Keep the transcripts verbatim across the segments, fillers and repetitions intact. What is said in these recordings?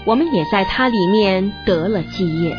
我们也在他里面得了基业。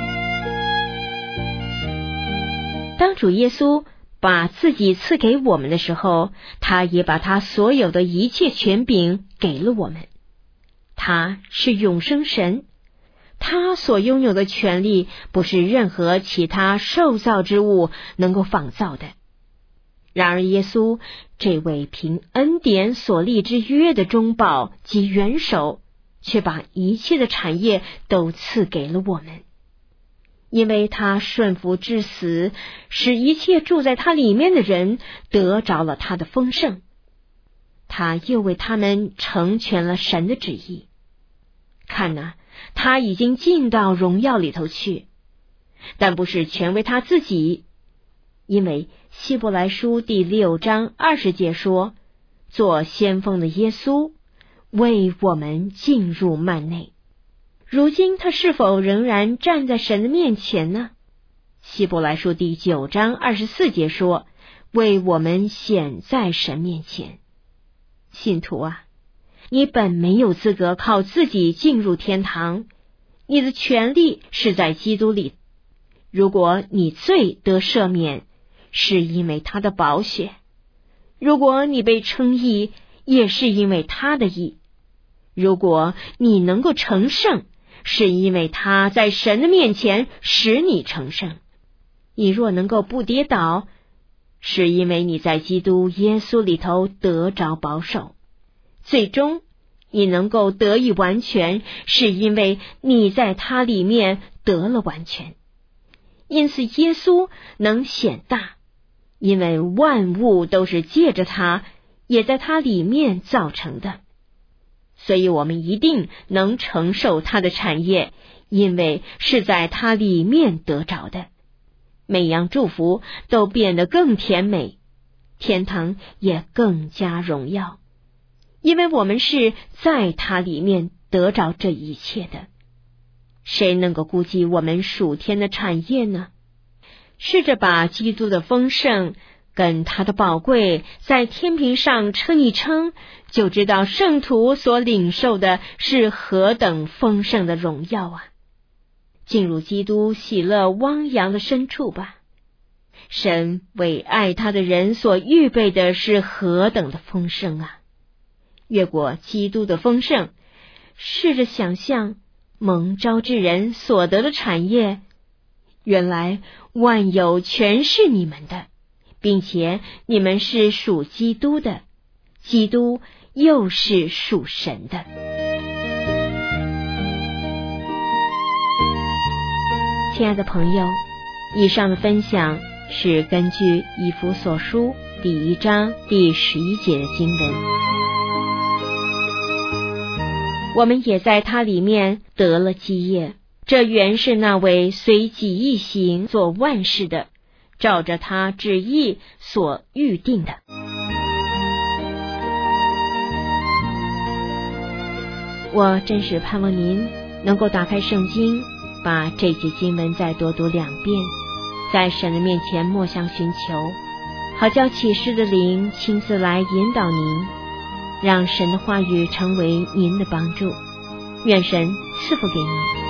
当主耶稣把自己赐给我们的时候，他也把他所有的一切权柄给了我们。他是永生神，他所拥有的权利不是任何其他受造之物能够仿造的。然而耶稣这位凭恩典所立之约的中保及元首，却把一切的产业都赐给了我们。因为他顺服至死，使一切住在他里面的人得着了他的丰盛。他又为他们成全了神的旨意。看哪，他已经进到荣耀里头去，但不是全为他自己，因为希伯来书第六章二十节说，做先锋的耶稣为我们进入幔内。如今他是否仍然站在神的面前呢？希伯来书第九章二十四节说，为我们显在神面前。信徒啊，你本没有资格靠自己进入天堂，你的权利是在基督里。如果你罪得赦免，是因为他的宝血；如果你被称义，也是因为他的义；如果你能够成圣，是因为他在神的面前使你成圣。你若能够不跌倒，是因为你在基督耶稣里头得着保守。最终你能够得以完全，是因为你在他里面得了完全。因此耶稣能显大，因为万物都是借着他，也在他里面造成的。所以我们一定能承受他的产业，因为是在他里面得着的。每样祝福都变得更甜美，天堂也更加荣耀，因为我们是在他里面得着这一切的。谁能够估计我们属天的产业呢？试着把基督的丰盛跟他的宝贵在天平上称一称，就知道圣徒所领受的是何等丰盛的荣耀啊！进入基督喜乐汪洋的深处吧。神为爱他的人所预备的是何等的丰盛啊！越过基督的丰盛，试着想象蒙召之人所得的产业，原来万有全是你们的，并且你们是属基督的，基督又是属神的。亲爱的朋友，以上的分享是根据以弗所书第一章第十一节的经文。我们也在他里面得了基业，这原是那位随己意行做万事的，照着他旨意所预定的。我真是盼望您能够打开圣经，把这节经文再多读两遍，在神的面前默想寻求，好叫启示的灵亲自来引导您，让神的话语成为您的帮助。愿神赐福给您。